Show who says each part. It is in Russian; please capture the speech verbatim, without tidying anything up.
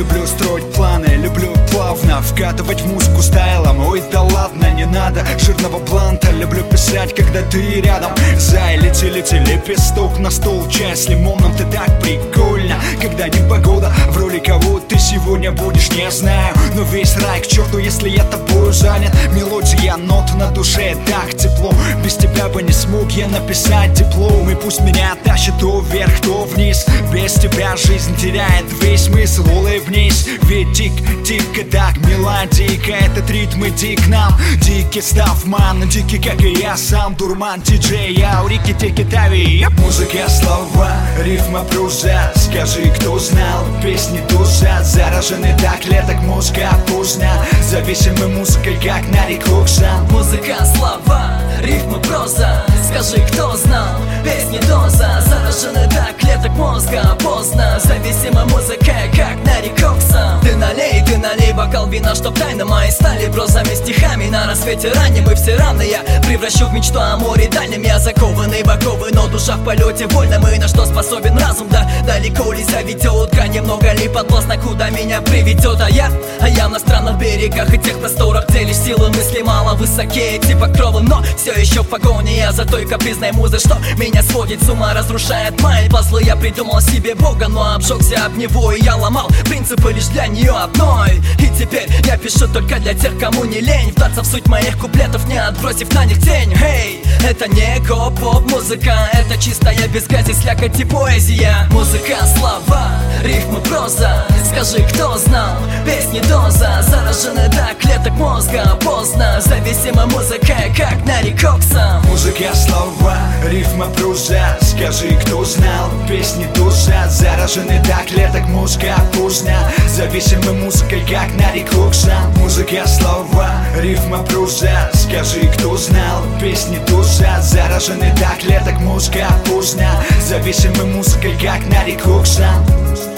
Speaker 1: люблю строить планы, люблю плавно вкатывать в музыку стайлом. Ой, да ладно, не надо жирного бланта. Люблю писать, когда ты рядом. Зай, лети, лети, лепесток на стол, чай с лимоном, ты так прикольно. Когда непогода, в роли кого ты сегодня будешь, не знаю. Но весь рай к черту, если я тобою занят. Мелодия, нот на душе, так тепло. Без тебя бы не смог я написать диплом. И пусть меня тащит то вверх, то вниз. Без тебя жизнь теряет весь смысл. Улыбнись, ведь тик-тик, так мелодика. Этот ритм, иди к нам. Дикий ставман, дикий, как и я сам. Дурман, диджей, я у Рики Тики Тави. Музыка, слова, рифма, проза. Скажи, кто знал, песни доза. Заражены до клеток мозга поздно. Зависимы музыкой, как нарикоксан.
Speaker 2: Музыка, слова, рифма, проза. Скажи, кто знал, песни доза. Заражены до клеток мозга поздно. Зависима музыка, как нарикоксан. Ты налей, ты налей бокал вина, чтоб тайны мои стали прозами, стихами. На рассвете раннем мы все равны. Я превращу в мечту о море дальнем. Я закованный в оковы, но душа в полете вольном. И на что способен разум, да далеко ли заведет. Ка немного ли подвластно, куда меня приведет. А я, а я на странных берегах и тех просторах, где лишь силы мысли мало высокие эти покровы. Но все еще в погоне я за той капризной музой, что меня сводит с ума, разрушает мои пазлы. Я придумал себе Бога, но обжегся об него. И я ломал принципы лишь для нее одной. И теперь я пишу только для тех, кому не лень вдаться в суть моих куплетов, не отбросив на них тень. Эй, это не поп-музыка, это чистая без грязи, слякоть и поэзия. Музыка, слова, рифмы, проза. Скажи, кто знал, песни доза. Заражены до клеток мозга поздно. Зависима музыка, как нарикоксан.
Speaker 1: Музыка, слова, рифма, проза. Скажи, кто знал, песни доза. Заражены до клеток мозга поздно. Зависимы музыкой, как нарикоксан. Музыка, слова, рифма, проза. Скажи, кто знал, песни доза. Заражены до клеток мозга поздно. Зависимы музыкой, как нарикоксан.